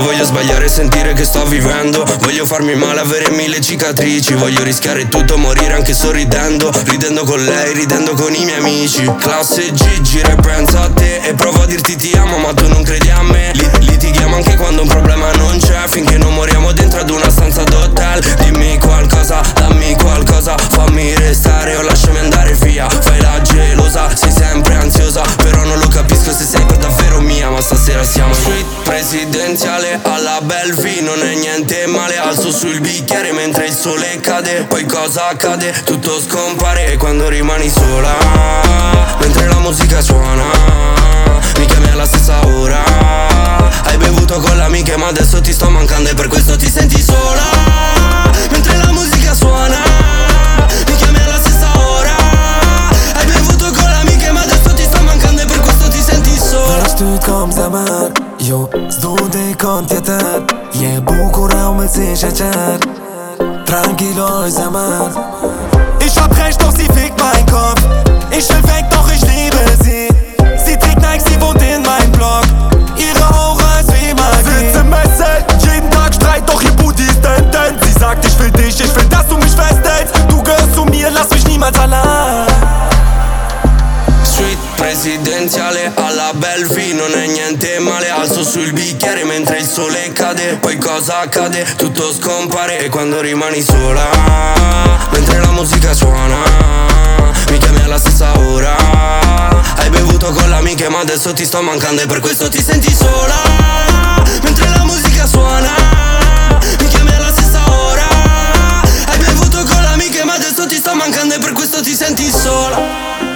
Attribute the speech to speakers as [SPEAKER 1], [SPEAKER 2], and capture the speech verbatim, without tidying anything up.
[SPEAKER 1] voglio sbagliare e sentire che sto vivendo. Voglio farmi male, avere mille cicatrici. Voglio rischiare tutto, morire anche sorridendo. Ridendo con lei, ridendo con i miei amici. Classe G, gira e penso a te. E provo a dirti ti amo ma tu non credi a me. Li- litighiamo anche quando un problema non c'è. Finché non moriamo dentro ad una stanza d'hotel. Dimmi qualcosa, dammi qualcosa. Fammi restare o lasciami andare via. Fai la gelosa, sei sempre ansiosa. Però non lo capisco se sei per davvero mia. Ma stasera siamo suite presidenziale alla Bellevue. Non è niente male, alzo sul bicchiere mentre il sole cade. Poi cosa accade? Tutto scompare. E quando rimani sola, mentre la musica suona, mi chiami alla stessa ora. Hai bevuto con le amiche ma adesso ti sto mancando e per questo ti senti sola. Mentre la musica suona, mi chiami alla stessa ora. Hai bevuto con le amiche ma adesso ti sto mancando e per questo ti senti sola.
[SPEAKER 2] Vazhdu t'kam zemër, jo s'du t'i kon tjetër. Je bukur e u me si sheqer. Tranquilo zemër. Ich hab recht, doch sie fickt mein Kopf. Ich will weg, doch ich liebe sie. Sie trägt Nike, sie wohnt in meinem Block. Ihre Aura ist wie Magie. Sitze Messe, jeden Tag Streit, doch ihr Booty ist dent. Sie sagt, ich will dich, ich will, dass du mich festhältst. Du gehörst zu mir, lass mich niemals allein.
[SPEAKER 1] Suite presidenziale alla Bellevue. Non è niente male, alzo sul bicchiere mentre il sole cade. Poi cosa accade? Tutto scompare. E quando rimani sola, mentre la musica suona, mi chiami alla stessa ora. Hai bevuto con le amiche ma adesso ti sto mancando e per questo ti senti sola. Mentre la musica suona, mi chiami alla stessa ora. Hai bevuto con le amiche ma adesso ti sto mancando e per questo ti senti sola.